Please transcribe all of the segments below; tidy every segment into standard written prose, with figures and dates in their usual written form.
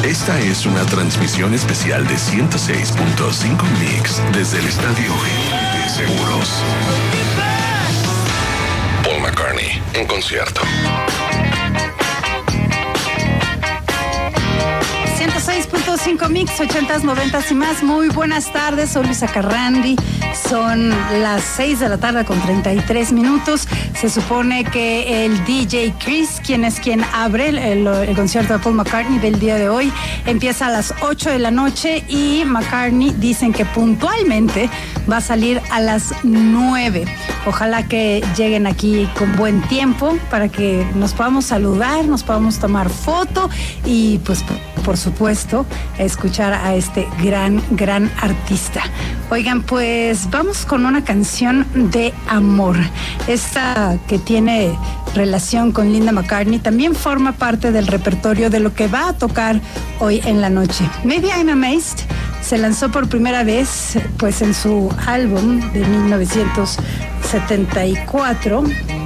Esta es una transmisión especial de 106.5 Mix desde el Estadio GNP Seguros. Paul McCartney en concierto. 106.5 Mix, 80s, 90s y más. Muy buenas tardes, soy Luisa Carrandi. Son las 6 de la tarde con 33 minutos. Se supone que el DJ Chris, quien abre el concierto de Paul McCartney del día de hoy, empieza a las 8 de la noche y McCartney dicen que puntualmente va a salir a las 9. Ojalá que lleguen aquí con buen tiempo para que nos podamos saludar, nos podamos tomar foto y pues por supuesto escuchar a este gran artista. Oigan, pues vamos con una canción de amor. Esta que tiene relación con Linda McCartney también forma parte del repertorio de lo que va a tocar hoy en la noche. Maybe I'm Amazed se lanzó por primera vez pues en su álbum de 1974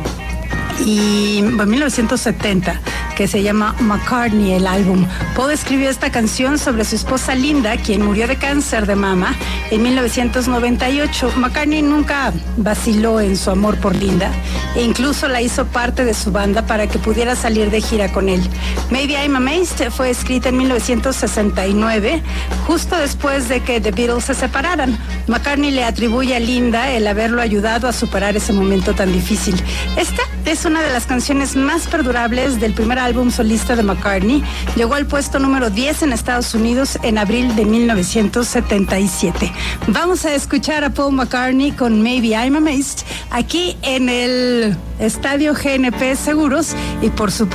y 1970, que se llama McCartney, el álbum. Paul escribió esta canción sobre su esposa Linda, quien murió de cáncer de mama en 1998. McCartney nunca vaciló en su amor por Linda e incluso la hizo parte de su banda para que pudiera salir de gira con él. Maybe I'm Amazed fue escrita en 1969, justo después de que The Beatles se separaran. McCartney le atribuye a Linda el haberlo ayudado a superar ese momento tan difícil. Esta es una de las canciones más perdurables del primer álbum solista de McCartney. Llegó al puesto número 10 en Estados Unidos en abril de 1977. Vamos a escuchar a Paul McCartney con Maybe I'm Amazed aquí en el Estadio GNP Seguros y por supuesto